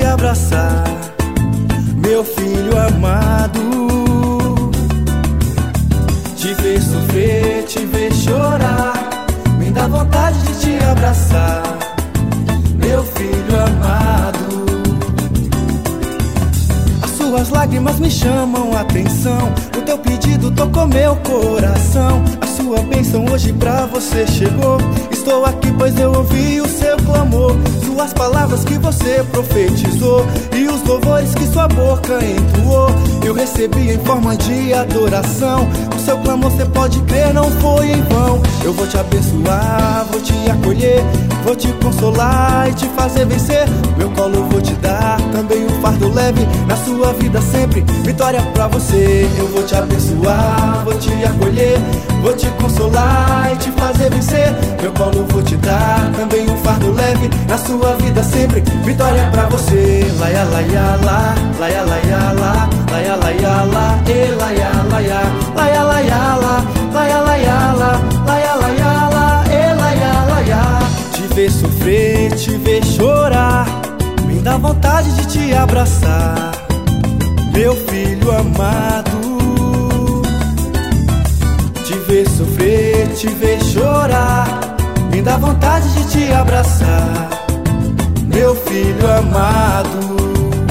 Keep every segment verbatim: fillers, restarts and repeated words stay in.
abraçar, meu filho amado. Te ver sofrer, te ver chorar, me dá vontade de te abraçar, meu filho amado. As suas lágrimas me chamam a atenção, o teu pedido tocou meu coração. A sua bênção hoje pra você chegou. Estou aqui pois eu ouvi o seu clamor, suas palavras que você profetizou e os louvores que sua boca entoou, eu recebi em forma de adoração. O seu clamor, cê pode crer, não foi em vão. Eu vou te abençoar, vou te acolher, vou te consolar e te fazer vencer. Meu colo vou te dar, também um fardo leve na sua vida sempre, vitória pra você. Eu vou te abençoar, vou te acolher, vou te consolar e te fazer vencer. Meu colo vou te dar, também um fardo leve na sua vida sempre, vitória pra você. Laia, laia, lá, laia, laia, lá, laia, laia, lá, e laia, laia, laia, laia, lá, laia, laia, lá, laia, laia, lá, e laia, laia. Te ver sofrer, te ver chorar, me dá vontade de te abraçar, meu filho amado. Te ver sofrer, te ver chorar, me dá vontade de te abraçar, meu filho amado.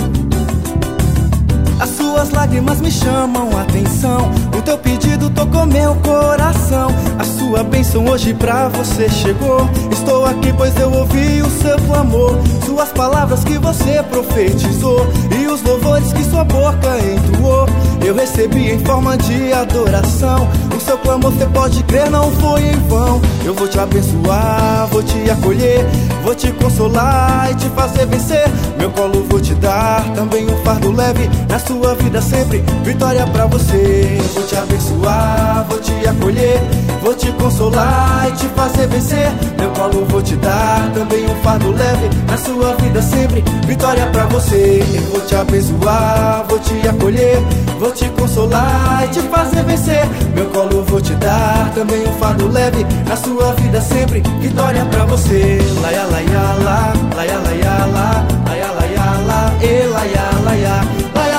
As suas lágrimas me chamam a atenção, o teu pedido tocou meu coração. A sua bênção hoje pra você chegou. Estou aqui pois eu ouvi o seu clamor, suas palavras que você profetizou e os louvores que sua boca entoou, eu recebi em forma de adoração. O seu clamor, cê pode crer, não foi em vão. Eu vou te abençoar, vou te acolher, vou te consolar e te fazer vencer. Meu colo vou te dar, também um fardo leve na sua vida sempre, vitória pra você. Eu vou te abençoar, vou te acolher, vou te consolar e te fazer vencer. Meu colo vou te dar, também um fardo leve na sua vida sempre, vitória pra você. Eu vou te abençoar, vou te acolher, vou te consolar e te fazer vencer. Meu colo vou te dar, também um fardo leve na sua vida sempre, vitória pra você. Laia, laia, lá, laia, laia, lá, laia, laia, lá, e laia, laia, laia.